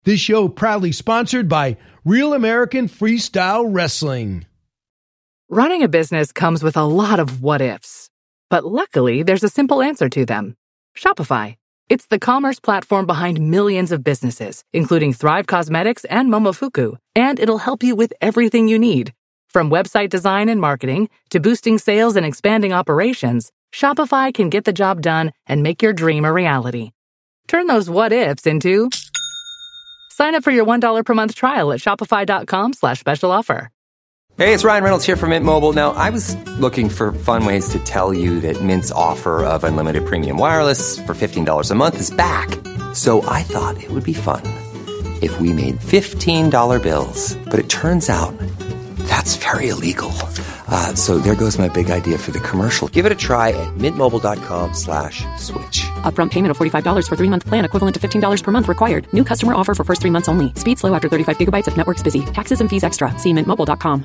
This show proudly sponsored by Real American Freestyle Wrestling. Running a business comes with a lot of what-ifs. But luckily, there's a simple answer to them. Shopify. It's the commerce platform behind millions of businesses, including Thrive Cosmetics and Momofuku. And it'll help you with everything you need. From website design and marketing to boosting sales and expanding operations, Shopify can get the job done and make your dream a reality. Turn those what-ifs into... Sign up for your $1 per month trial at shopify.com/special offer. Hey, it's Ryan Reynolds here from Mint Mobile. Now, I was looking for fun ways to tell you that Mint's offer of unlimited premium wireless for $15 a month is back. So I thought it would be fun if we made $15 bills. But it turns out that's very illegal. So there goes my big idea for the commercial. Give it a try at mintmobile.com/switch. Upfront payment of $45 for 3-month plan, equivalent to $15 per month required. New customer offer for first 3 months only. Speed slow after 35 gigabytes if network's busy. Taxes and fees extra. See mintmobile.com.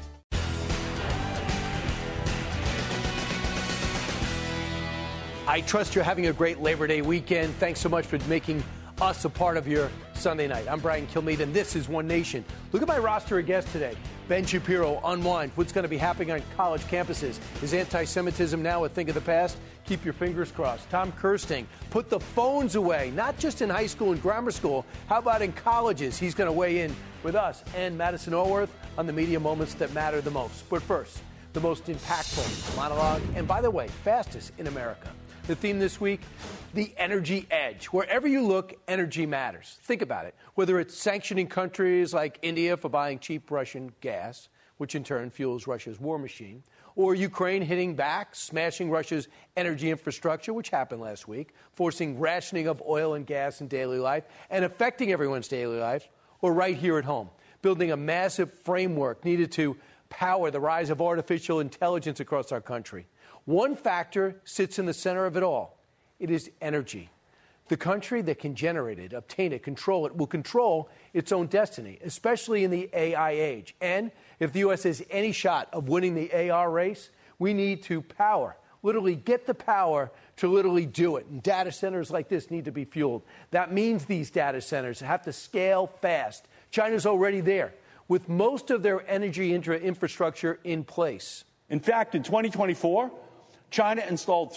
I trust you're having a great Labor Day weekend. Thanks so much for making us a part of your Sunday night. I'm Brian Kilmeade, and this is One Nation. Look at my roster of guests today. Ben Shapiro, Unwind, what's going to be happening on college campuses? Is anti-Semitism now a thing of the past? Keep your fingers crossed. Tom Kirsting, put the phones away, not just in high school and grammar school. How about in colleges? He's going to weigh in with us and Madison Allworth on the media moments that matter the most. But first, the most impactful monologue, and by the way, fastest in America. The theme this week, the energy edge. Wherever you look, energy matters. Think about it. Whether it's sanctioning countries like India for buying cheap Russian gas, which in turn fuels Russia's war machine, or Ukraine hitting back, smashing Russia's energy infrastructure, which happened last week, forcing rationing of oil and gas in daily life and affecting everyone's daily life, or right here at home, building a massive framework needed to power the rise of artificial intelligence across our country. One factor sits in the center of it all. It is energy. The country that can generate it, obtain it, control it, will control its own destiny, especially in the AI age. And if the U.S. has any shot of winning the AI race, we need to power, literally get the power to literally do it. And data centers like this need to be fueled. That means these data centers have to scale fast. China's already there, with most of their energy infrastructure in place. In fact, in 2024, China installed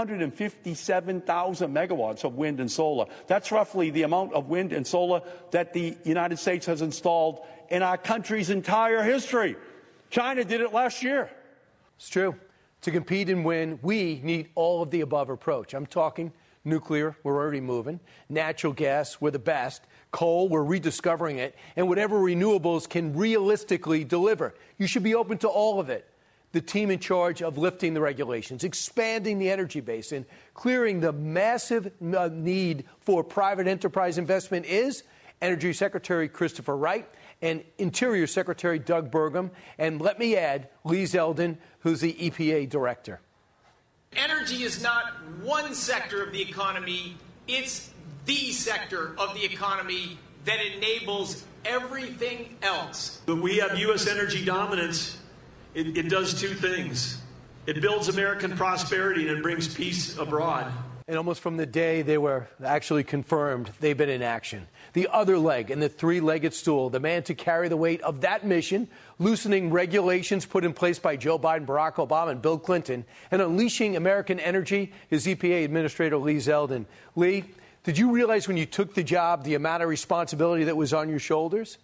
357,000 megawatts of wind and solar. That's roughly the amount of wind and solar that the United States has installed in our country's entire history. China did it last year. It's true. To compete and win, we need all of the above approach. I'm talking nuclear, we're already moving. Natural gas, we're the best. Coal, we're rediscovering it. And whatever renewables can realistically deliver. You should be open to all of it. The team in charge of lifting the regulations, expanding the energy base, and clearing the massive need for private enterprise investment is Energy Secretary Christopher Wright and Interior Secretary Doug Burgum, and let me add, Lee Zeldin, who's the EPA director. Energy is not one sector of the economy. It's the sector of the economy that enables everything else. When we have U.S. energy dominance, it does two things. It builds American prosperity and it brings peace abroad. And almost from the day they were actually confirmed, they've been in action. The other leg in the three-legged stool, the man to carry the weight of that mission, loosening regulations put in place by Joe Biden, Barack Obama, and Bill Clinton, and unleashing American energy, is EPA Administrator Lee Zeldin. Lee, did you realize when you took the job the amount of responsibility that was on your shoulders?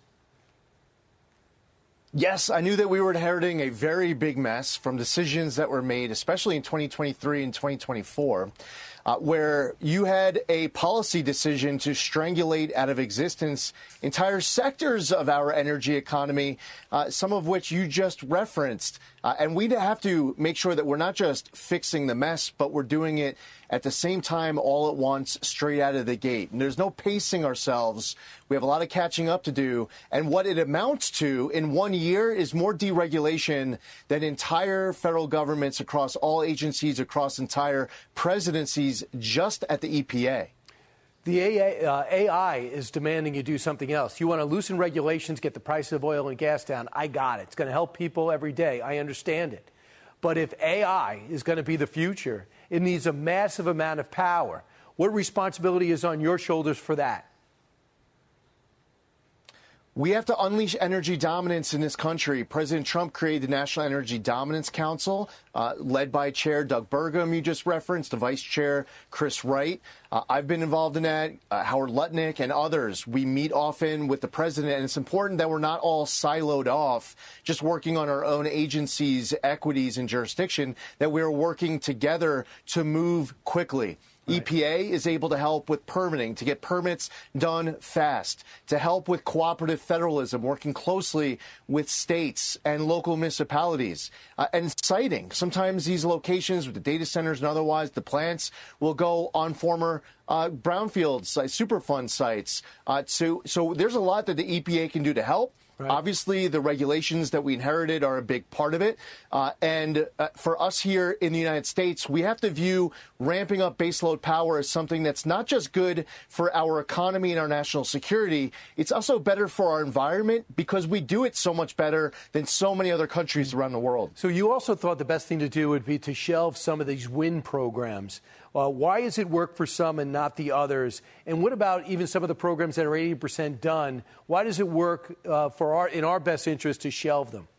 Yes, I knew that we were inheriting a very big mess from decisions that were made, especially in 2023 and 2024, where you had a policy decision to strangulate out of existence entire sectors of our energy economy, some of which you just referenced. And we have to make sure that we're not just fixing the mess, but we're doing it at the same time all at once, straight out of the gate. And there's no pacing ourselves. We have a lot of catching up to do. And what it amounts to in 1 year is more deregulation than entire federal governments across all agencies, across entire presidencies, just at the EPA. The AI is demanding you do something else. You want to loosen regulations, get the price of oil and gas down. I got it. It's going to help people every day. I understand it. But if AI is going to be the future, it needs a massive amount of power. What responsibility is on your shoulders for that? We have to unleash energy dominance in this country. President Trump created the National Energy Dominance Council, led by Chair Doug Burgum, you just referenced, the Vice Chair Chris Wright. I've been involved in that, Howard Lutnick and others. We meet often with the president, and it's important that we're not all siloed off, just working on our own agencies, equities, and jurisdiction, that we're working together to move quickly. Right. EPA is able to help with permitting, to get permits done fast, to help with cooperative federalism, working closely with states and local municipalities, and siting. Sometimes these locations with the data centers and otherwise, the plants will go on former brownfields, Superfund sites. So there's a lot that the EPA can do to help. Right. Obviously, the regulations that we inherited are a big part of it. And for us here in the United States, we have to view ramping up baseload power as something that's not just good for our economy and our national security. It's also better for our environment because we do it so much better than so many other countries around the world. So you also thought the best thing to do would be to shelve some of these wind programs. Why does it work for some and not the others? And what about even some of the programs that are 80% done? Why does it work in our best interest to shelve them?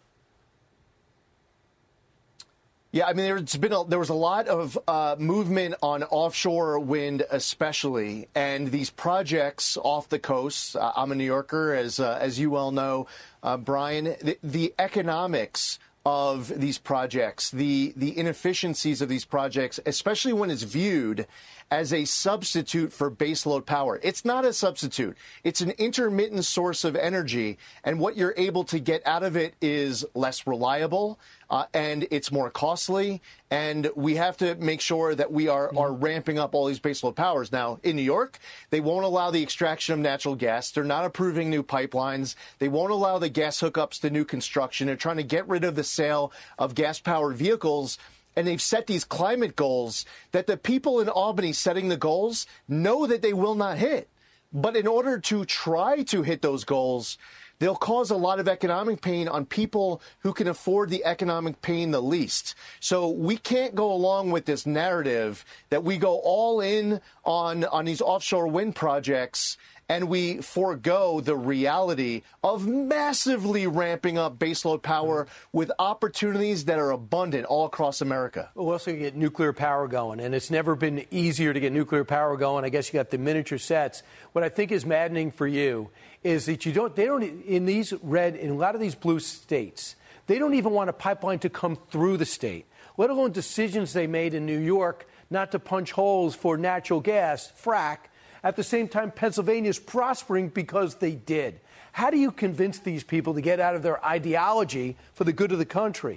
Yeah, I mean, there was a lot of movement on offshore wind, especially, and these projects off the coast. I'm a New Yorker, as you well know, Brian. The economics of these projects, the inefficiencies of these projects, especially when it's viewed as a substitute for baseload power. It's not a substitute. It's an intermittent source of energy, and what you're able to get out of it is less reliable, and it's more costly, and we have to make sure that we are ramping up all these baseload powers. Now, in New York, they won't allow the extraction of natural gas. They're not approving new pipelines. They won't allow the gas hookups to new construction. They're trying to get rid of the sale of gas-powered vehicles. And they've set these climate goals that the people in Albany setting the goals know that they will not hit. But in order to try to hit those goals, they'll cause a lot of economic pain on people who can afford the economic pain the least. So we can't go along with this narrative that we go all in on these offshore wind projects and we forego the reality of massively ramping up baseload power with opportunities that are abundant all across America. We'll also get nuclear power going, and it's never been easier to get nuclear power going. I guess you got the miniature sets. What I think is maddening for you is that in a lot of these blue states, they don't even want a pipeline to come through the state, let alone decisions they made in New York not to punch holes for natural gas, frack. At the same time, Pennsylvania is prospering because they did. How do you convince these people to get out of their ideology for the good of the country?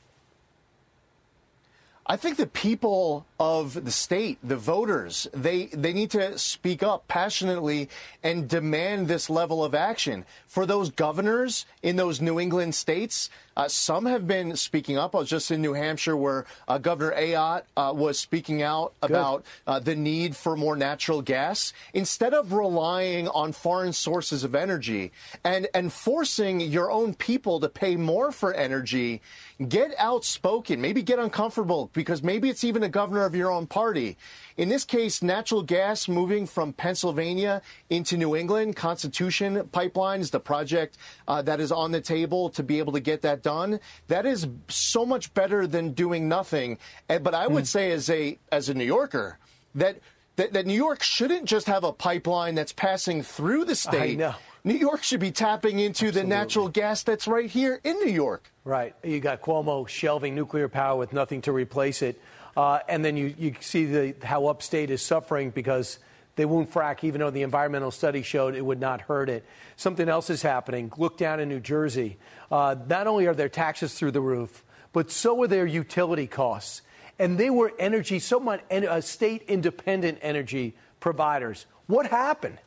I think the people of the state, the voters, they need to speak up passionately and demand this level of action. For those governors in those New England states, some have been speaking up. I was just in New Hampshire where Governor Ayotte was speaking out about the need for more natural gas. Instead of relying on foreign sources of energy and forcing your own people to pay more for energy, get outspoken, maybe get uncomfortable, because maybe it's even a governor of your own party. In this case, natural gas moving from Pennsylvania into New England, Constitution Pipeline is the project that is on the table to be able to get that done. That is so much better than doing nothing. But I would say as a New Yorker that New York shouldn't just have a pipeline that's passing through the state. I know. New York should be tapping into the natural gas that's right here in New York. Right. You got Cuomo shelving nuclear power with nothing to replace it. And then you see how upstate is suffering because they won't frack, even though the environmental study showed it would not hurt it. Something else is happening. Look down in New Jersey. Not only are their taxes through the roof, but so are their utility costs. And they were state-independent energy providers. What happened?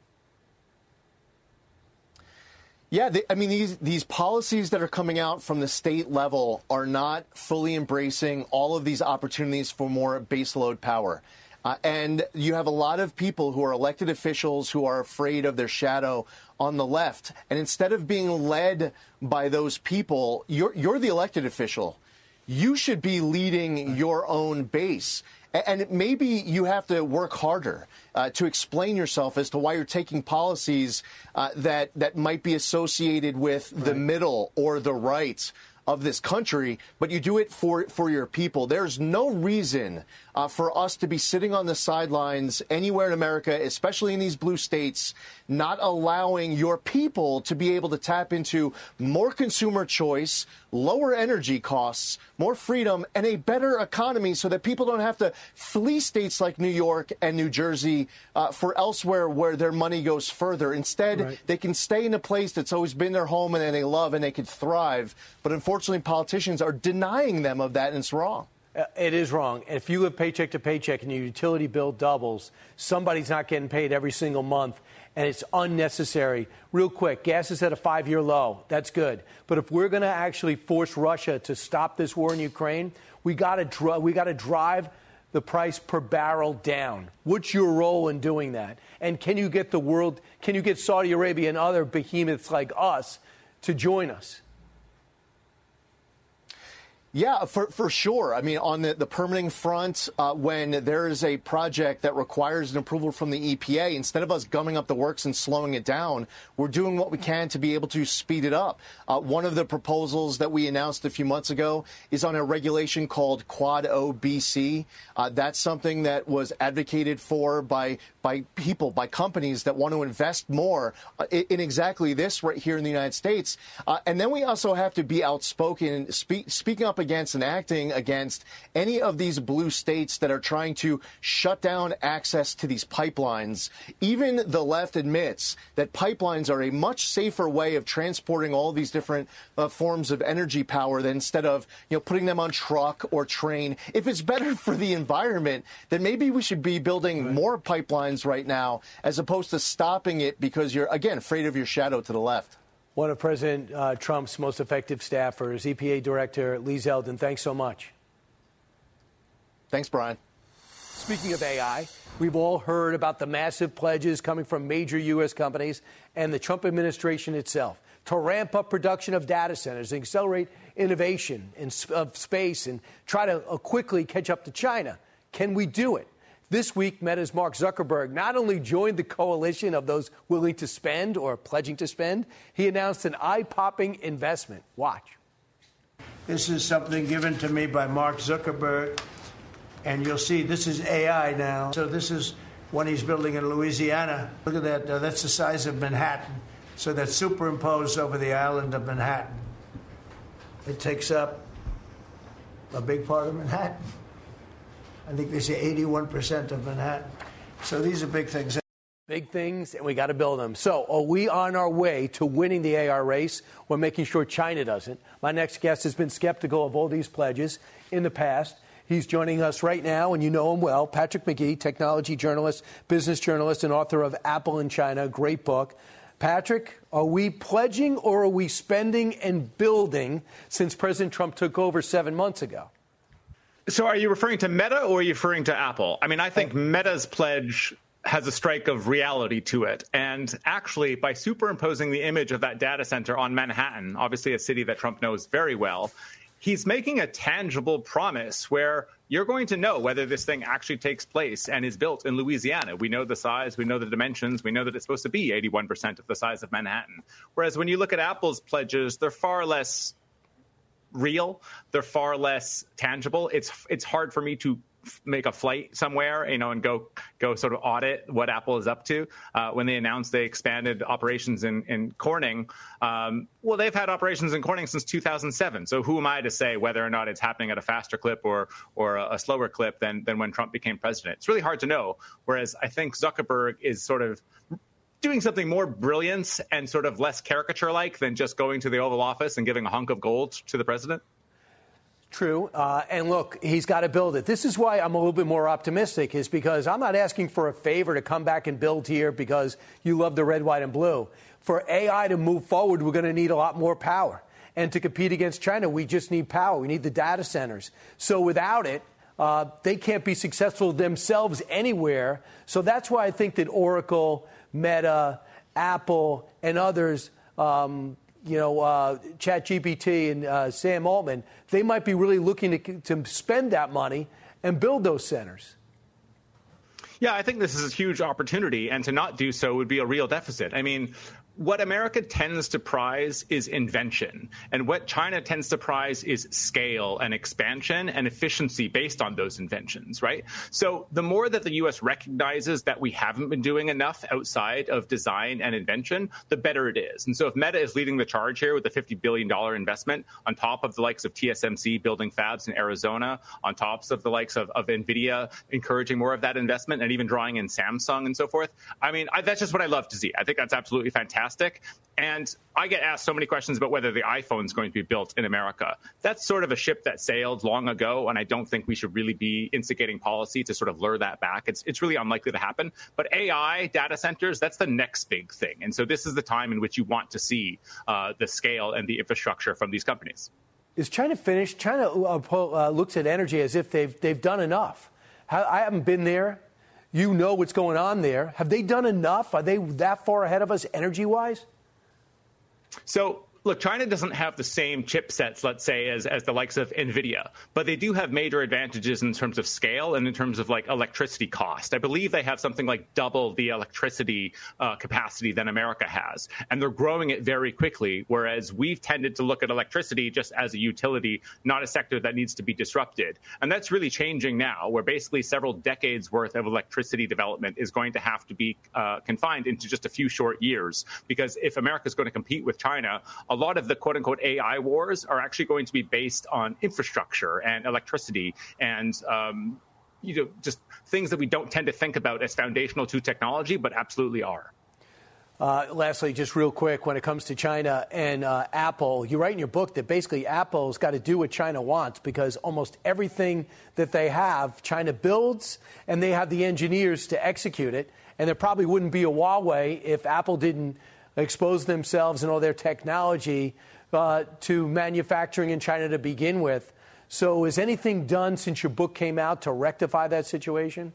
Yeah, these policies that are coming out from the state level are not fully embracing all of these opportunities for more baseload power. And you have a lot of people who are elected officials who are afraid of their shadow on the left. And instead of being led by those people, you're the elected official. You should be leading your own base. And maybe you have to work harder to explain yourself as to why you're taking policies that might be associated with the middle or the right of this country, but you do it for your people. There's no reason for us to be sitting on the sidelines anywhere in America, especially in these blue states, not allowing your people to be able to tap into more consumer choice, lower energy costs, more freedom, and a better economy so that people don't have to flee states like New York and New Jersey for elsewhere where their money goes further. Instead, they can stay in a place that's always been their home and that they love and they can thrive. But unfortunately, politicians are denying them of that, and it's wrong. It is wrong. And if you live paycheck to paycheck and your utility bill doubles, somebody's not getting paid every single month, and it's unnecessary. Real quick, gas is at a 5-year low. That's good. But if we're going to actually force Russia to stop this war in Ukraine, we got to drive the price per barrel down. What's your role in doing that? And can you get Saudi Arabia and other behemoths like us to join us? Yeah, for sure. I mean, on the permitting front, when there is a project that requires an approval from the EPA, instead of us gumming up the works and slowing it down, we're doing what we can to be able to speed it up. One of the proposals that we announced a few months ago is on a regulation called Quad OBC. That's something that was advocated for by people, by companies that want to invest more in exactly this right here in the United States. And then we also have to be outspoken, speaking up against and acting against any of these blue states that are trying to shut down access to these pipelines. Even the left admits that pipelines are a much safer way of transporting all these different forms of energy power than instead of putting them on truck or train. If it's better for the environment, then maybe we should be building more pipelines right now as opposed to stopping it because you're, again, afraid of your shadow to the left. One of President Trump's most effective staffers, EPA Director Lee Zeldin, thanks so much. Thanks, Brian. Speaking of AI, we've all heard about the massive pledges coming from major U.S. companies and the Trump administration itself to ramp up production of data centers and accelerate innovation of space and try to quickly catch up to China. Can we do it? This week, Meta's Mark Zuckerberg not only joined the coalition of those willing to spend or pledging to spend, he announced an eye-popping investment. Watch. This is something given to me by Mark Zuckerberg, and you'll see this is AI now. So this is one he's building in Louisiana. Look at that. That's the size of Manhattan. So that's superimposed over the island of Manhattan. It takes up a big part of Manhattan. I think they say 81% of Manhattan. So these are big things. Big things, and we got to build them. So are we on our way to winning the AI race or making sure China doesn't? My next guest has been skeptical of all these pledges in the past. He's joining us right now, and you know him well. Patrick McGee, technology journalist, business journalist, and author of Apple in China, great book. Patrick, are we pledging or are we spending and building since President Trump took over 7 months ago? So are you referring to Meta or are you referring to Apple? I mean, I think Meta's pledge has a strike of reality to it. And actually, by superimposing the image of that data center on Manhattan, obviously a city that Trump knows very well, he's making a tangible promise where you're going to know whether this thing actually takes place and is built in Louisiana. We know the size, we know the dimensions, we know that it's supposed to be 81% of the size of Manhattan. Whereas when you look at Apple's pledges, they're far less real, they're far less tangible. It's hard for me to make a flight somewhere, and go sort of audit what Apple is up to. When they announced they expanded operations in Corning, well, they've had operations in Corning since 2007. So who am I to say whether or not it's happening at a faster clip or a slower clip than when Trump became president? It's really hard to know. Whereas I think Zuckerberg is sort of doing something more brilliant and sort of less caricature-like than just going to the Oval Office and giving a hunk of gold to the president. True. And look, he's got to build it. This is why I'm a little bit more optimistic, is because I'm not asking for a favor to come back and build here because you love the red, white, and blue. For AI to move forward, we're going to need a lot more power. And to compete against China, we just need power. We need the data centers. So without it, they can't be successful themselves anywhere. So that's why I think that Oracle, Meta, Apple, and others, ChatGPT and Sam Altman, they might be really looking to spend that money and build those centers? Yeah, I think this is a huge opportunity, and to not do so would be a real deficit. I mean, what America tends to prize is invention, and what China tends to prize is scale and expansion and efficiency based on those inventions, right? So the more that the U.S. recognizes that we haven't been doing enough outside of design and invention, the better it is. And so if Meta is leading the charge here with a $50 billion investment on top of the likes of TSMC building fabs in Arizona, on top of the likes of NVIDIA encouraging more of that investment and even drawing in Samsung and so forth, I mean, that's just what I love to see. I think that's absolutely fantastic. And I get asked so many questions about whether the iPhone is going to be built in America. That's sort of a ship that sailed long ago, and I don't think we should really be instigating policy to sort of lure that back. It's really unlikely to happen. But AI, data centers, that's the next big thing. And so this is the time in which you want to see the scale and the infrastructure from these companies. Is China finished? China looks at energy as if they've done enough. I haven't been there. You know what's going on there. Have they done enough? Are they that far ahead of us energy-wise? So, look, China doesn't have the same chipsets, let's say, as the likes of NVIDIA, but they do have major advantages in terms of scale and in terms of like electricity cost. I believe they have something like double the electricity capacity than America has, and they're growing it very quickly, whereas we've tended to look at electricity just as a utility, not a sector that needs to be disrupted. And that's really changing now, where basically several decades worth of electricity development is going to have to be confined into just a few short years, because if America is going to compete with China, a lot of the quote-unquote AI wars are actually going to be based on infrastructure and electricity and just things that we don't tend to think about as foundational to technology, but absolutely are. Lastly, just real quick, when it comes to China and Apple, you write in your book that basically Apple's got to do what China wants because almost everything that they have, China builds, and they have the engineers to execute it. And there probably wouldn't be a Huawei if Apple didn't expose themselves and all their technology to manufacturing in China to begin with. So is anything done since your book came out to rectify that situation?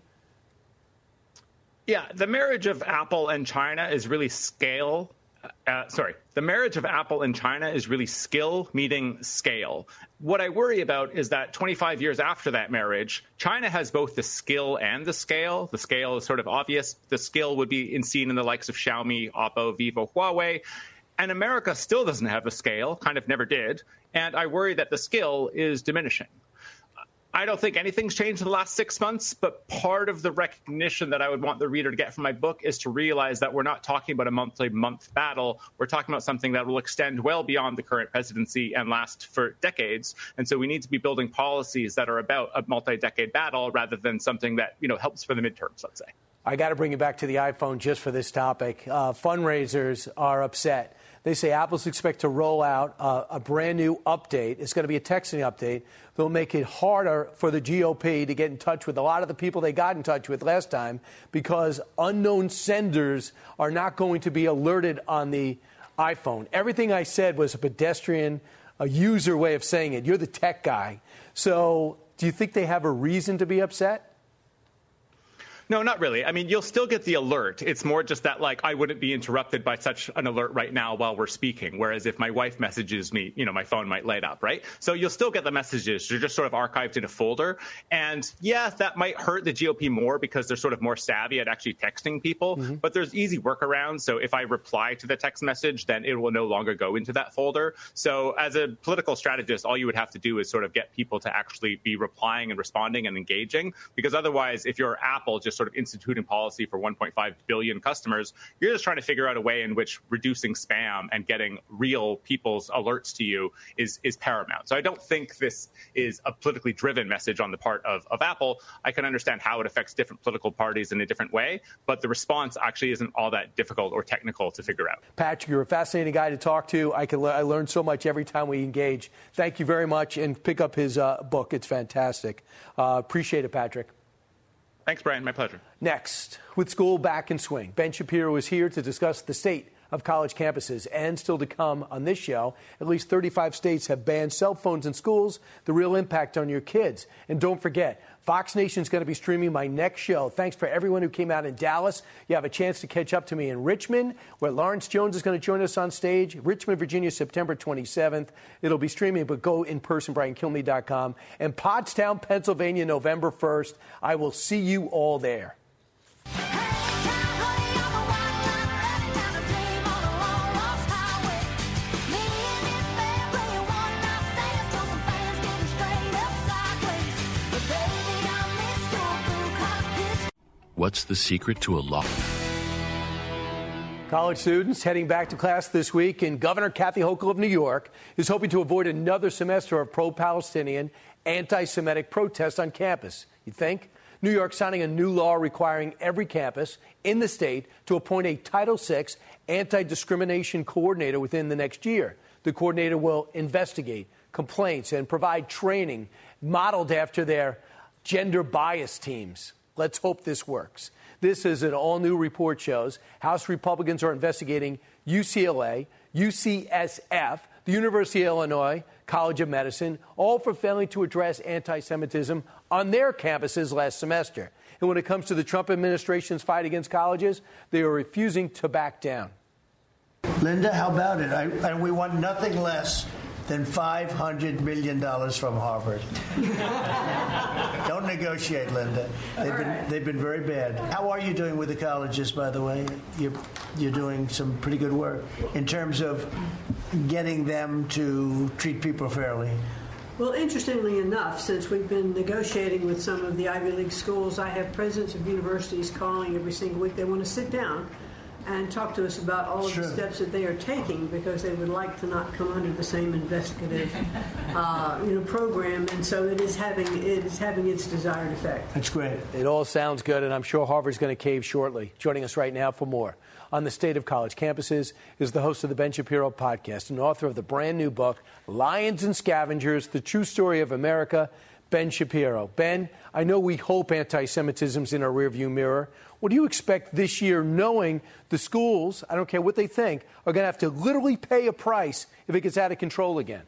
Yeah, the marriage of Apple and China is really scale. The marriage of Apple and China is really skill meeting scale. What I worry about is that 25 years after that marriage, China has both the skill and the scale. The scale is sort of obvious. The skill would be seen in the likes of Xiaomi, Oppo, Vivo, Huawei. And America still doesn't have the scale, kind of never did. And I worry that the skill is diminishing. I don't think anything's changed in the last 6 months, but part of the recognition that I would want the reader to get from my book is to realize that we're not talking about a month-to-month battle. We're talking about something that will extend well beyond the current presidency and last for decades. And so we need to be building policies that are about a multi-decade battle rather than something that, helps for the midterms, let's say. I got to bring you back to the iPhone just for this topic. Fundraisers are upset. They say Apple's expect to roll out a brand new update. It's going to be a texting update. They'll make it harder for the GOP to get in touch with a lot of the people they got in touch with last time because unknown senders are not going to be alerted on the iPhone. Everything I said was a pedestrian, a user way of saying it. You're the tech guy. So do you think they have a reason to be upset? No, not really. I mean, you'll still get the alert. It's more just that, I wouldn't be interrupted by such an alert right now while we're speaking. Whereas if my wife messages me, my phone might light up, right? So you'll still get the messages. They're just sort of archived in a folder. And yeah, that might hurt the GOP more because they're sort of more savvy at actually texting people. Mm-hmm. But there's easy workarounds. So if I reply to the text message, then it will no longer go into that folder. So as a political strategist, all you would have to do is sort of get people to actually be replying and responding and engaging. Because otherwise, if you're Apple just sort of instituting policy for 1.5 billion customers, you're just trying to figure out a way in which reducing spam and getting real people's alerts to you is paramount. So I don't think this is a politically driven message on the part of Apple. I can understand how it affects different political parties in a different way, but the response actually isn't all that difficult or technical to figure out. Patrick, you're a fascinating guy to talk to. I learn so much every time we engage. Thank you very much, and pick up his book. It's fantastic. Appreciate it, Patrick. Thanks, Brian. My pleasure. Next, with school back in swing, Ben Shapiro is here to discuss the state of college campuses. And still to come on this show, at least 35 states have banned cell phones in schools, the real impact on your kids. And don't forget, Fox Nation's going to be streaming my next show. Thanks for everyone who came out in Dallas. You have a chance to catch up to me in Richmond, where Lawrence Jones is going to join us on stage. Richmond, Virginia, September 27th. It'll be streaming, but go in person, BrianKilmeade.com. And Pottstown, Pennsylvania, November 1st. I will see you all there. What's the secret to a law? College students heading back to class this week, and Governor Kathy Hochul of New York is hoping to avoid another semester of pro-Palestinian, anti-Semitic protests on campus. You think? New York signing a new law requiring every campus in the state to appoint a Title VI anti-discrimination coordinator within the next year. The coordinator will investigate complaints and provide training modeled after their gender bias teams. Let's hope this works. This is an all-new report shows House Republicans are investigating UCLA, UCSF, the University of Illinois, College of Medicine, all for failing to address anti-Semitism on their campuses last semester. And when it comes to the Trump administration's fight against colleges, they are refusing to back down. Linda, how about it? And we want nothing less than $500 million from Harvard. Don't negotiate, Linda. They've been very bad. How are you doing with the colleges, by the way? You're doing some pretty good work in terms of getting them to treat people fairly. Well, interestingly enough, since we've been negotiating with some of the Ivy League schools, I have presidents of universities calling every single week. They want to sit down and talk to us about all of the steps that they are taking, because they would like to not come under the same investigative program, and so it is having its desired effect. That's great. It all sounds good, and I'm sure Harvard's going to cave shortly. Joining us right now for more on the state of college campuses is the host of the Ben Shapiro podcast and author of the brand new book, Lions and Scavengers, The True Story of America, Ben Shapiro. Ben, I know we hope anti-Semitism's in our rearview mirror. What do you expect this year, knowing the schools, I don't care what they think, are going to have to literally pay a price if it gets out of control again?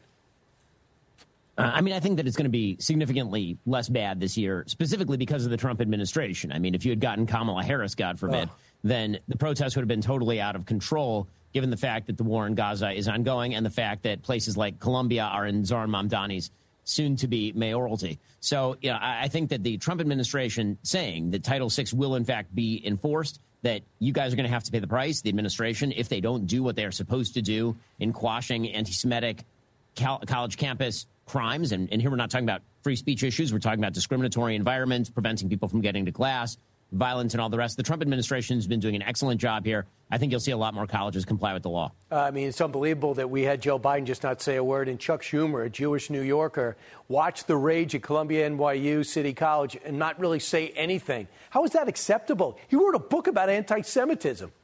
I think that it's going to be significantly less bad this year, specifically because of the Trump administration. I mean, if you had gotten Kamala Harris, God forbid, then the protests would have been totally out of control, given the fact that the war in Gaza is ongoing and the fact that places like Colombia are in Zohran Mamdani's soon-to-be mayoralty. So, I think that the Trump administration saying that Title VI will, in fact, be enforced, that you guys are going to have to pay the price, the administration, if they don't do what they're supposed to do in quashing anti-Semitic college campus crimes. And here we're not talking about free speech issues. We're talking about discriminatory environments, preventing people from getting to class, violence, and all the rest. The Trump administration has been doing an excellent job here. I think you'll see a lot more colleges comply with the law. It's unbelievable that we had Joe Biden just not say a word, and Chuck Schumer, a Jewish New Yorker, watch the rage at Columbia, NYU, City College, and not really say anything. How is that acceptable? He wrote a book about anti-Semitism.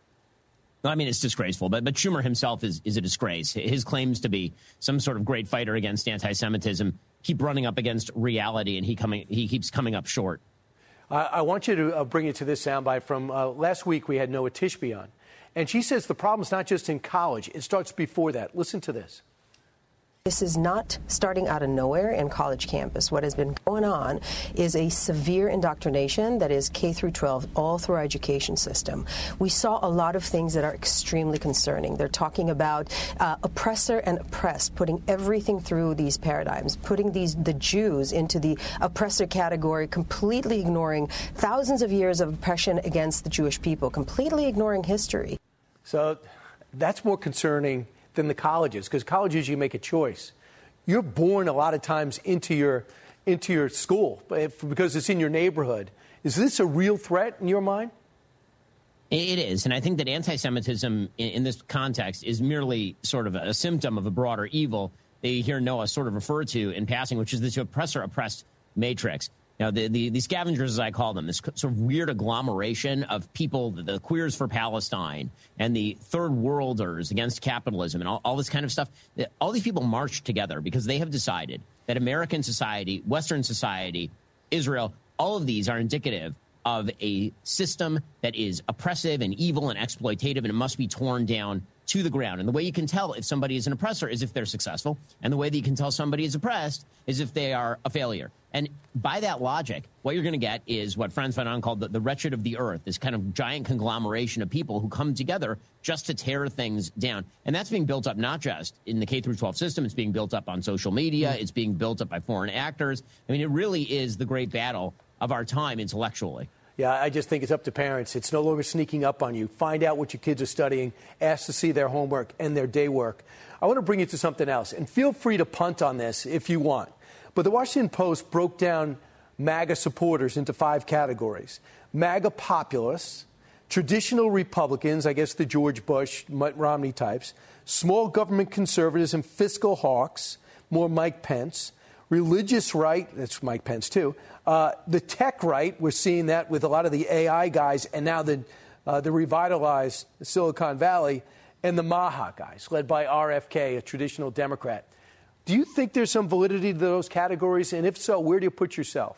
It's disgraceful, but Schumer himself is a disgrace. His claims to be some sort of great fighter against anti-Semitism keep running up against reality, and he keeps coming up short. I want you to bring you to this soundbite from last week. We had Noah Tishby on, and she says the problem is not just in college. It starts before that. Listen to this. This is not starting out of nowhere in college campus. What has been going on is a severe indoctrination that is K through 12 all through our education system. We saw a lot of things that are extremely concerning. They're talking about oppressor and oppressed, putting everything through these paradigms, putting the Jews into the oppressor category, completely ignoring thousands of years of oppression against the Jewish people, completely ignoring history. So that's more concerning than the colleges, because colleges, you make a choice. You're born a lot of times into your school because it's in your neighborhood. Is this a real threat in your mind? It is, and I think that anti-Semitism in this context is merely sort of a symptom of a broader evil that you hear Noah sort of refer to in passing, which is this oppressor-oppressed matrix. The scavengers, as I call them, this sort of weird agglomeration of people, the queers for Palestine and the third worlders against capitalism and all this kind of stuff. All these people march together because they have decided that American society, Western society, Israel, all of these are indicative of a system that is oppressive and evil and exploitative, and it must be torn down to the ground. And the way you can tell if somebody is an oppressor is if they're successful, and the way that you can tell somebody is oppressed is if they are a failure. And by that logic, what you're going to get is what Frantz Fanon called the wretched of the earth, this kind of giant conglomeration of people who come together just to tear things down. And that's being built up not just in the K-12 system. It's being built up on social media. It's being built up by foreign actors. I mean, it really is the great battle of our time intellectually. Yeah, I just think it's up to parents. It's no longer sneaking up on you. Find out what your kids are studying. Ask to see their homework and their day work. I want to bring you to something else, and feel free to punt on this if you want. But the Washington Post broke down MAGA supporters into 5 categories. MAGA populists, traditional Republicans, I guess the George Bush, Mitt Romney types, small government conservatives and fiscal hawks, more Mike Pence, religious right, that's Mike Pence too, the tech right, we're seeing that with a lot of the AI guys, and now the revitalized Silicon Valley, and the Maha guys, led by RFK, a traditional Democrat. Do you think there's some validity to those categories? And if so, where do you put yourself?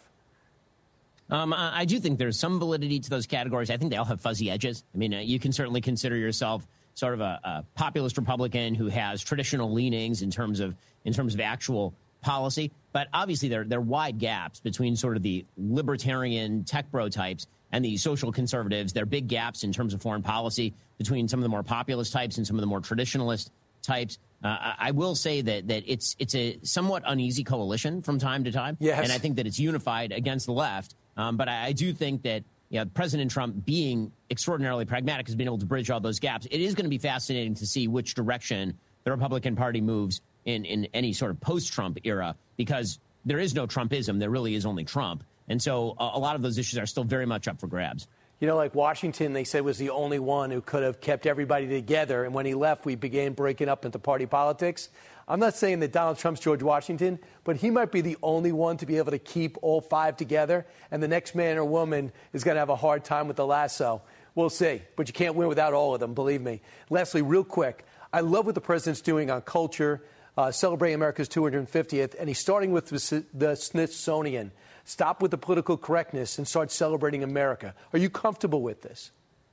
I do think there's some validity to those categories. I think they all have fuzzy edges. I mean, you can certainly consider yourself sort of a populist Republican who has traditional leanings in terms of actual policy. But obviously, there are wide gaps between sort of the libertarian tech bro types and the social conservatives. There are big gaps in terms of foreign policy between some of the more populist types and some of the more traditionalist types. I will say that it's a somewhat uneasy coalition from time to time. Yes. And I think that it's unified against the left. But I do think that President Trump, being extraordinarily pragmatic, has been able to bridge all those gaps. It is going to be fascinating to see which direction the Republican Party moves in any sort of post-Trump era, because there is no Trumpism. There really is only Trump. And so a lot of those issues are still very much up for grabs. You know, like Washington, they said was the only one who could have kept everybody together. And when he left, we began breaking up into party politics. I'm not saying that Donald Trump's George Washington, but he might be the only one to be able to keep all 5 together. And the next man or woman is going to have a hard time with the lasso. We'll see. But you can't win without all of them, believe me. Leslie, real quick, I love what the president's doing on culture, celebrating America's 250th. And he's starting with the Smithsonian. Stop with the political correctness and start celebrating America. Are you comfortable with this?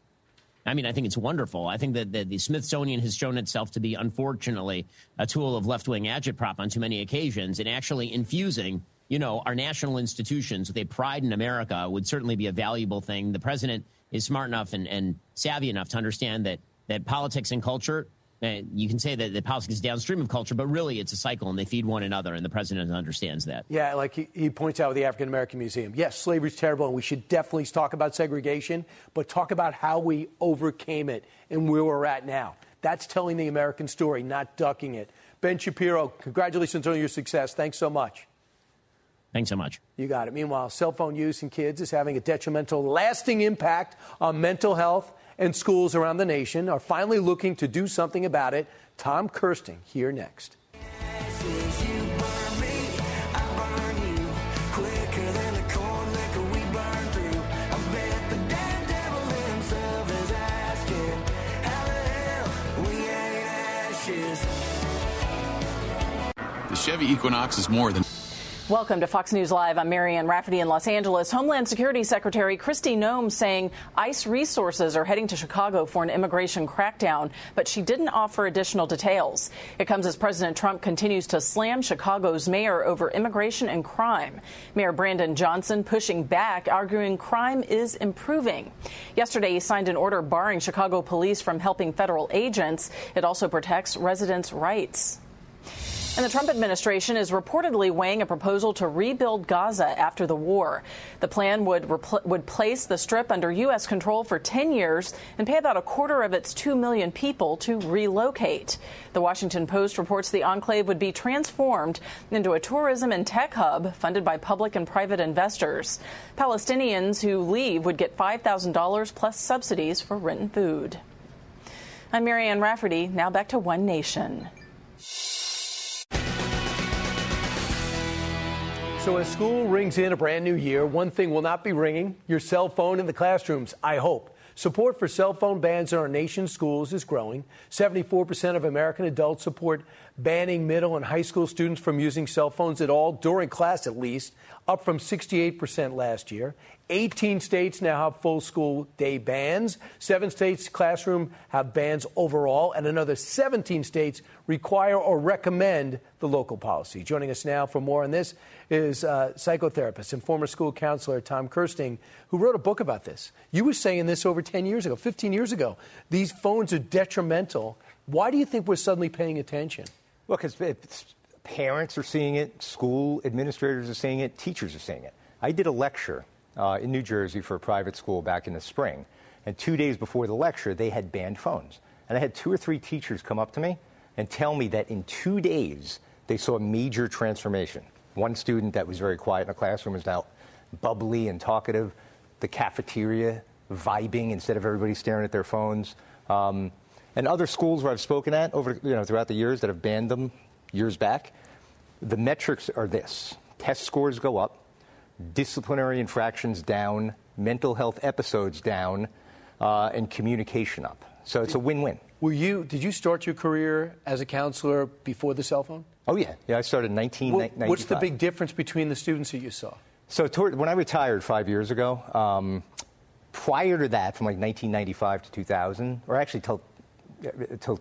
I mean, I think it's wonderful. I think that the Smithsonian has shown itself to be, unfortunately, a tool of left-wing agitprop on too many occasions, and actually infusing, our national institutions with a pride in America would certainly be a valuable thing. The president is smart enough and savvy enough to understand that politics and culture, you can say that politics is downstream of culture, but really it's a cycle and they feed one another, and the president understands that. Yeah, like he points out with the African American Museum. Yes, slavery's terrible, and we should definitely talk about segregation, but talk about how we overcame it and where we're at now. That's telling the American story, not ducking it. Ben Shapiro, congratulations on your success. Thanks so much. Thanks so much. You got it. Meanwhile, cell phone use in kids is having a detrimental, lasting impact on mental health, and schools around the nation are finally looking to do something about it. Tom Kirsten, here next. The Chevy Equinox is more than... Welcome to Fox News Live. I'm Marianne Rafferty in Los Angeles. Homeland Security Secretary Kristi Noem saying ICE resources are heading to Chicago for an immigration crackdown, but she didn't offer additional details. It comes as President Trump continues to slam Chicago's mayor over immigration and crime. Mayor Brandon Johnson pushing back, arguing crime is improving. Yesterday, he signed an order barring Chicago police from helping federal agents. It also protects residents' rights. And the Trump administration is reportedly weighing a proposal to rebuild Gaza after the war. The plan would place the Strip under U.S. control for 10 years and pay about a quarter of its 2 million people to relocate. The Washington Post reports the enclave would be transformed into a tourism and tech hub funded by public and private investors. Palestinians who leave would get $5,000 plus subsidies for rent and food. I'm Marianne Rafferty. Now back to One Nation. So as school rings in a brand new year, one thing will not be ringing: your cell phone in the classrooms, I hope. Support for cell phone bans in our nation's schools is growing. 74% of American adults support banning middle and high school students from using cell phones at all, during class at least, up from 68% last year. 18 states now have full school day bans. 7 states classroom have bans overall, and another 17 states require or recommend the local policy. Joining us now for more on this is psychotherapist and former school counselor Tom Kersting, who wrote a book about this. You were saying this over 10 years ago, 15 years ago. These phones are detrimental. Why do you think we're suddenly paying attention? Well, because parents are seeing it, school administrators are seeing it, teachers are seeing it. I did a lecture in New Jersey for a private school back in the spring, and 2 days before the lecture, they had banned phones. And I had 2 or 3 teachers come up to me and tell me that in 2 days, they saw a major transformation. One student that was very quiet in the classroom is now bubbly and talkative. The cafeteria, vibing instead of everybody staring at their phones. And other schools where I've spoken at throughout the years that have banned them years back, the metrics are this. Test scores go up, disciplinary infractions down, mental health episodes down, and communication up. So it's a win-win. Did you start your career as a counselor before the cell phone? Oh, yeah. Yeah, I started in 1995. What's the big difference between the students that you saw? So when I retired 5 years ago, prior to that, from like 1995 to 2000, or actually till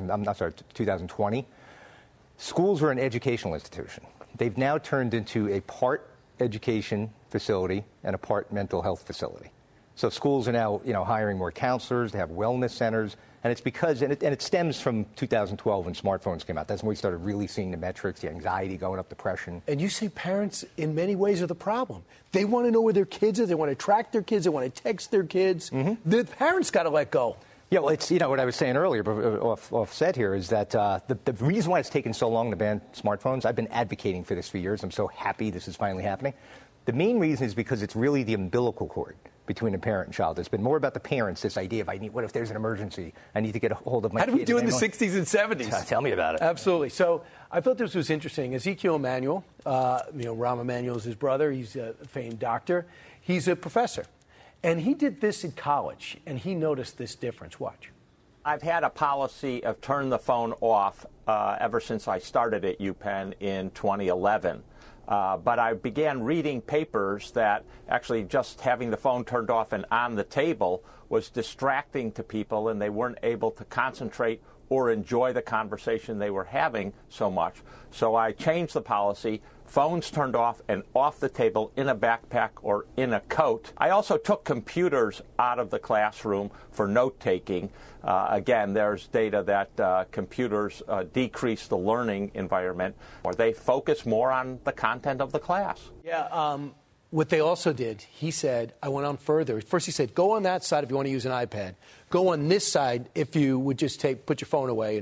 2020, schools were an educational institution. They've now turned into a part education facility and a part mental health facility. So schools are now, hiring more counselors. They have wellness centers, and it's because it stems from 2012 when smartphones came out. That's when we started really seeing the metrics, the anxiety going up, depression. And you say parents, in many ways, are the problem. They want to know where their kids are. They want to track their kids. They want to text their kids. Mm-hmm. The parents got to let go. Yeah, well, it's what I was saying earlier, offset here, is that the reason why it's taken so long to ban smartphones, I've been advocating for this for years. I'm so happy this is finally happening. The main reason is because it's really the umbilical cord between a parent and child. It's been more about the parents, this idea of what if there's an emergency? I need to get a hold of my kid. How did we do in the 60s and 70s? Tell me about it. Absolutely. So I thought this was interesting. Ezekiel Emanuel, Rahm Emanuel is his brother. He's a famed doctor. He's a professor. And he did this in college, and he noticed this difference. Watch. I've had a policy of turn the phone off ever since I started at UPenn in 2011. But I began reading papers that actually just having the phone turned off and on the table was distracting to people, and they weren't able to concentrate or enjoy the conversation they were having so much. So I changed the policy. Phones turned off and off the table in a backpack or in a coat. I also took computers out of the classroom for note-taking. Again, there's data that computers decrease the learning environment, or they focus more on the content of the class. Yeah, what they also did, he said, I went on further. First he said, go on that side if you want to use an iPad. Go on this side if you would just put your phone away.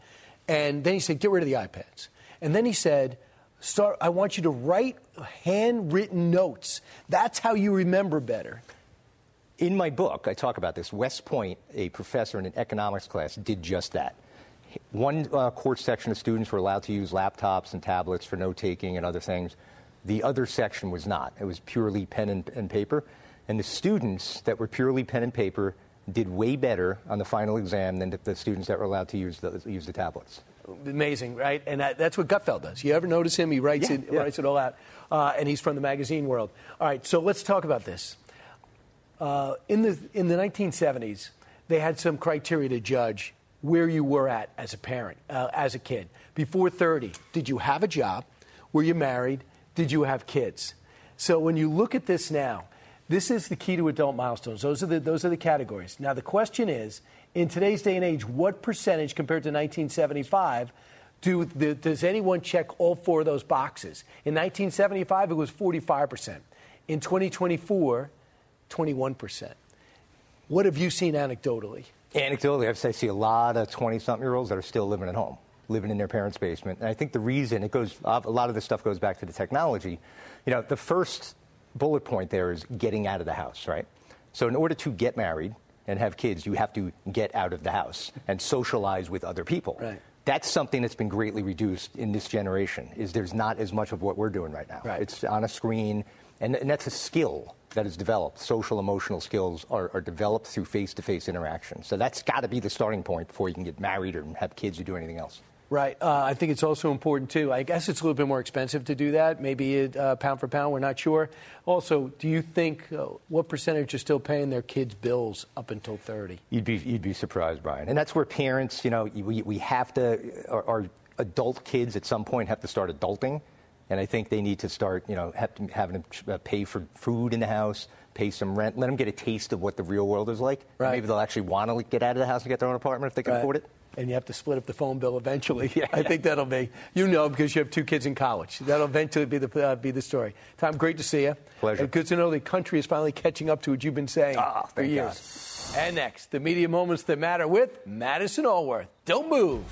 And then he said, get rid of the iPads. And then he said, I want you to write handwritten notes. That's how you remember better. In my book, I talk about this. West Point, a professor in an economics class, did just that. One course section of students were allowed to use laptops and tablets for note-taking and other things. The other section was not. It was purely pen and paper. And the students that were purely pen and paper did way better on the final exam than the students that were allowed to use the tablets. Amazing, right? And that's what Gutfeld does. You ever notice him? He writes it all out. And he's from the magazine world. All right, so let's talk about this. In the 1970s, they had some criteria to judge where you were at as a parent, as a kid. Before 30, did you have a job? Were you married? Did you have kids? So when you look at this now, this is the key to adult milestones. Those are the categories. Now, the question is, in today's day and age, what percentage compared to 1975 does anyone check all 4 of those boxes? In 1975, it was 45%. In 2024, 21%. What have you seen anecdotally? Anecdotally, I see a lot of 20-something-year-olds that are still living at home, living in their parents' basement. And I think the reason a lot of this stuff goes back to the technology. The first bullet point there is getting out of the house, right? So in order to get married and have kids, you have to get out of the house and socialize with other people. Right. That's something that's been greatly reduced in this generation, is there's not as much of what we're doing right now. Right. It's on a screen. And that's a skill that is developed. Social, emotional skills are developed through face-to-face interaction. So that's got to be the starting point before you can get married or have kids or do anything else. Right. I think it's also important, too. I guess it's a little bit more expensive to do that, maybe pound for pound. We're not sure. Also, do you think what percentage are still paying their kids' bills up until 30? You'd be surprised, Brian. And that's where parents, we have to, our adult kids at some point have to start adulting. And I think they need to start, having to pay for food in the house, pay some rent, let them get a taste of what the real world is like. Right. Maybe they'll actually want to get out of the house and get their own apartment if they can afford it. And you have to split up the phone bill eventually. I think that'll be, because you have 2 kids in college. That'll eventually be the story. Tom, great to see you. Pleasure. And good to know the country is finally catching up to what you've been saying for years. God. And next, the media moments that matter with Madison Allworth. Don't move.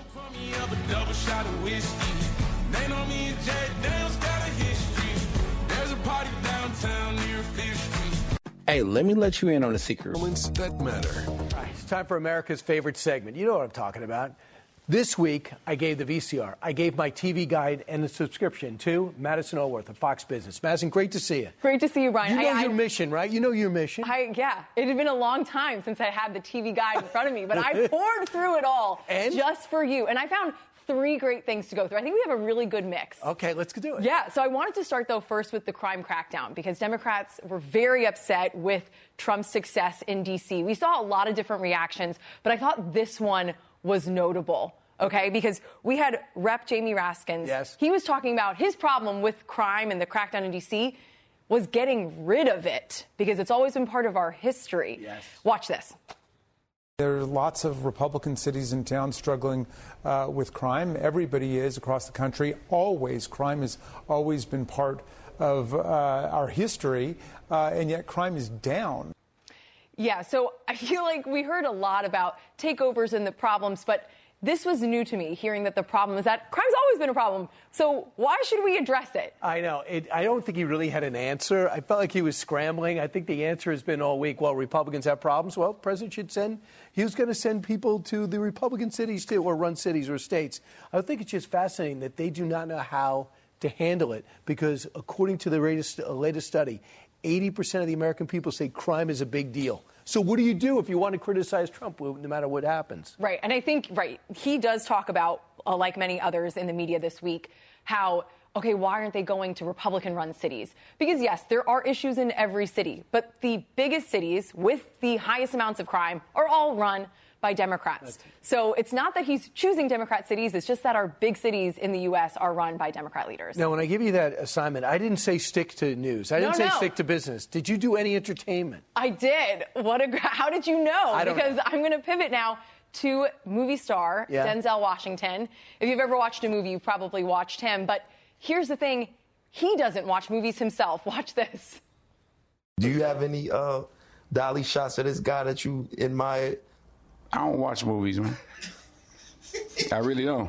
They know me and Jack Daniels got a history. There's a party downtown near Fifth Street. Hey, let me let you in on a secret. Moments that matter. All right, it's time for America's favorite segment. You know what I'm talking about. This week, I gave the VCR. I gave my TV guide and a subscription to Madison Allworth of Fox Business. Madison, great to see you. Great to see you, Brian. You know your mission, right? You know your mission. Yeah. It had been a long time since I had the TV guide in front of me, but I poured through it all just for you. And I found 3 great things to go through. I think we have a really good mix. Okay, let's do it. Yeah, so I wanted to start, though, first with the crime crackdown, because Democrats were very upset with Trump's success in D.C. We saw a lot of different reactions, but I thought this one was notable. Okay, because we had Rep. Jamie Raskins. Yes. He was talking about his problem with crime and the crackdown in D.C. was getting rid of it, because it's always been part of our history. Yes. Watch this. There are lots of Republican cities and towns struggling with crime. Everybody is across the country. Always. Crime has always been part of our history, and yet crime is down. Yeah, so I feel like we heard a lot about takeovers and the problems, but this was new to me, hearing that the problem is that crime's always been a problem. So why should we address it? I know. I don't think he really had an answer. I felt like he was scrambling. I think the answer has been all week, well, Republicans have problems. Well, the president should he was going to send people to the Republican cities, too, or run cities or states. I think it's just fascinating that they do not know how to handle it, because according to the latest study, 80% of the American people say crime is a big deal. So what do you do if you want to criticize Trump, no matter what happens? Right. And I think, he does talk about, like many others in the media this week, how, okay, why aren't they going to Republican-run cities? Because, yes, there are issues in every city, but the biggest cities with the highest amounts of crime are all run by Democrats. So it's not that he's choosing Democrat cities. It's just that our big cities in the U.S. are run by Democrat leaders. Now, when I give you that assignment, I didn't say stick to news. I didn't say stick to business. Did you do any entertainment? I did. How did you know? Because I'm going to pivot now to movie star Denzel Washington. If you've ever watched a movie, you've probably watched him. But here's the thing. He doesn't watch movies himself. Watch this. Do you have any dolly shots of this guy that you admire? I don't watch movies, man. I really don't.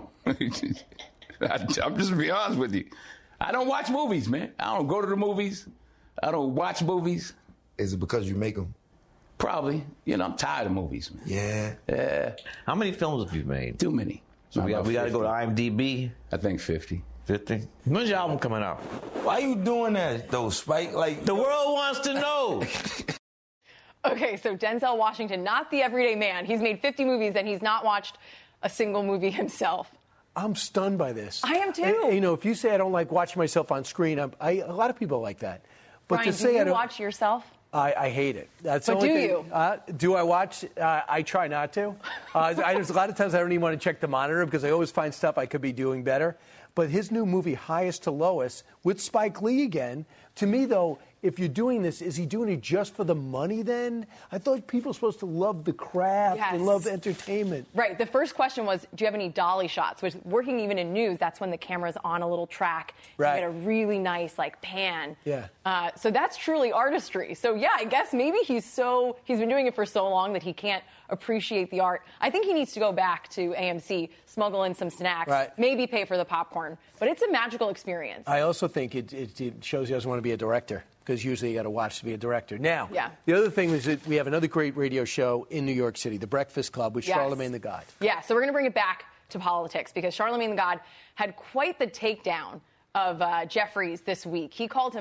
I'm just to be honest with you. I don't watch movies, man. I don't go to the movies. I don't watch movies. Is it because you make them? Probably. I'm tired of movies, man. Yeah. How many films have you made? Too many. So we got to go to IMDb. I think 50. 50? When's your album coming out? Why are you doing that, though, Spike? Like, the world wants to know. Okay, so Denzel Washington, not the everyday man. He's made 50 movies, and he's not watched a single movie himself. I'm stunned by this. I am, too. And, if you say I don't like watching myself on screen, a lot of people like that. But Brian, to say do you watch yourself? I hate it. That's but the only do thing. you? Do I watch? I try not to. There's a lot of times I don't even want to check the monitor, because I always find stuff I could be doing better. But his new movie, Highest to Lowest, with Spike Lee again, to me, though, if you're doing this, is he doing it just for the money then? I thought people were supposed to love the craft and love entertainment. Right. The first question was, do you have any dolly shots? Which, working even in news, that's when the camera's on a little track. Right. You get a really nice, pan. Yeah. So that's truly artistry. So, yeah, I guess maybe he's been doing it for so long that he can't appreciate the art. I think he needs to go back to AMC, smuggle in some snacks, maybe pay for the popcorn. But it's a magical experience. I also think it shows he doesn't want to be a director, because usually you got to watch to be a director. Now, the other thing is that we have another great radio show in New York City, The Breakfast Club, with Charlamagne the God. Yeah, so we're going to bring it back to politics, because Charlamagne the God had quite the takedown of Jeffries this week. He called him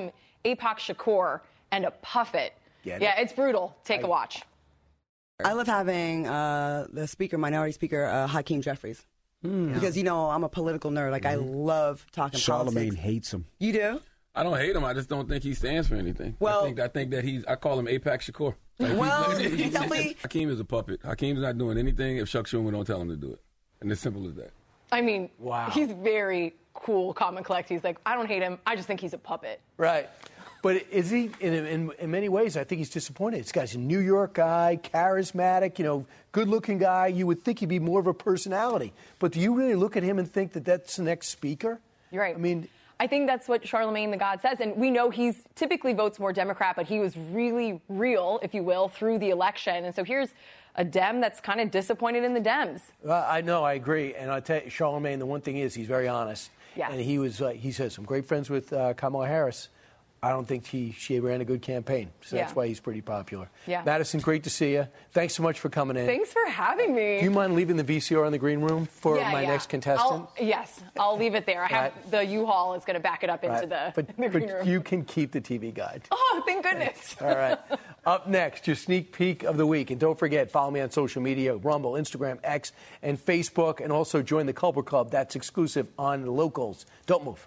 APOC Shakur and a puffet. Yeah, it's brutal. Take a watch. I love having the speaker, minority speaker, Hakeem Jeffries. Because, I'm a political nerd. Like, I love talking Charlamagne politics. hates him. You do? I don't hate him. I just don't think he stands for anything. Well, I think that I call him APOC Shakur. He definitely. Hakeem is a puppet. Hakeem's not doing anything if Chuck Schumer don't tell him to do it. And it's simple as that. I mean, wow. He's very cool, calm, and collected. He's like, I don't hate him. I just think he's a puppet. Right. But is he, in many ways, I think he's disappointed. This guy's a New York guy, charismatic, good-looking guy. You would think he'd be more of a personality. But do you really look at him and think that that's the next speaker? You're right. I mean, I think that's what Charlamagne the God says. And we know he typically votes more Democrat, but he was really real, if you will, through the election. And so here's a Dem that's kind of disappointed in the Dems. I know, I agree. And I tell you, Charlamagne, the one thing is he's very honest. Yeah. And he says, I'm great friends with Kamala Harris. I don't think she ran a good campaign. So that's why he's pretty popular. Yeah. Madison, great to see you. Thanks so much for coming in. Thanks for having me. Do you mind leaving the VCR in the green room for my next contestant? I'll leave it there. I have the U-Haul is going to back it up into the green room. But you can keep the TV guide. Oh, thank goodness. All right. Up next, your sneak peek of the week. And don't forget, follow me on social media, Rumble, Instagram, X, and Facebook. And also join the Culver Club. That's exclusive on Locals. Don't move.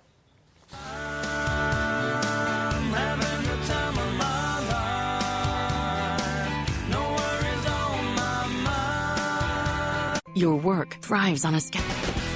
Your work thrives on a schedule.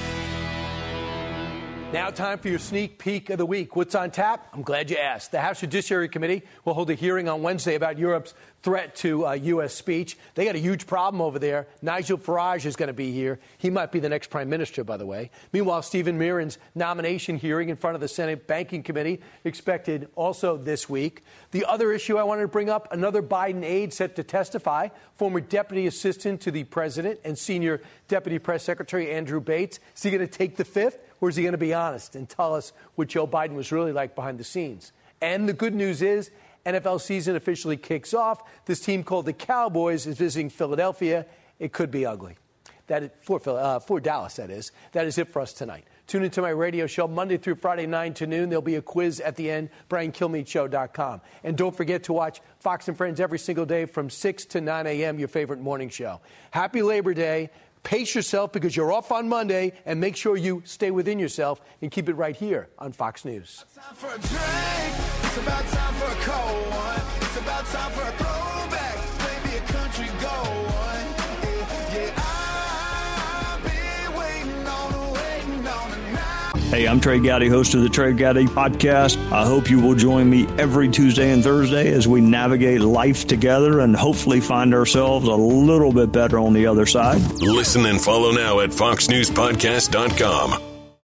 Now time for your sneak peek of the week. What's on tap? I'm glad you asked. The House Judiciary Committee will hold a hearing on Wednesday about Europe's threat to U.S. speech. They got a huge problem over there. Nigel Farage is going to be here. He might be the next prime minister, by the way. Meanwhile, Stephen Mirren's nomination hearing in front of the Senate Banking Committee expected also this week. The other issue I wanted to bring up, another Biden aide set to testify, former deputy assistant to the president and senior deputy press secretary Andrew Bates. Is he going to take the fifth? Or is he going to be honest and tell us what Joe Biden was really like behind the scenes? And the good news is NFL season officially kicks off. This team called the Cowboys is visiting Philadelphia. It could be ugly. That is for Dallas, that is. That is it for us tonight. Tune into my radio show Monday through Friday, 9 to noon. There'll be a quiz at the end, BrianKilmeadeShow.com. And don't forget to watch Fox & Friends every single day from 6 to 9 a.m., your favorite morning show. Happy Labor Day. Pace yourself because you're off on Monday, and make sure you stay within yourself and keep it right here on Fox News. Time for a drink. It's about time for a cold one. It's about time for a throwback. Maybe a country gold one. Yeah, I've been waiting on the night. Hey, I'm Trey Gowdy, host of the Trey Gowdy Podcast. I hope you will join me every Tuesday and Thursday as we navigate life together and hopefully find ourselves a little bit better on the other side. Listen and follow now at foxnewspodcast.com.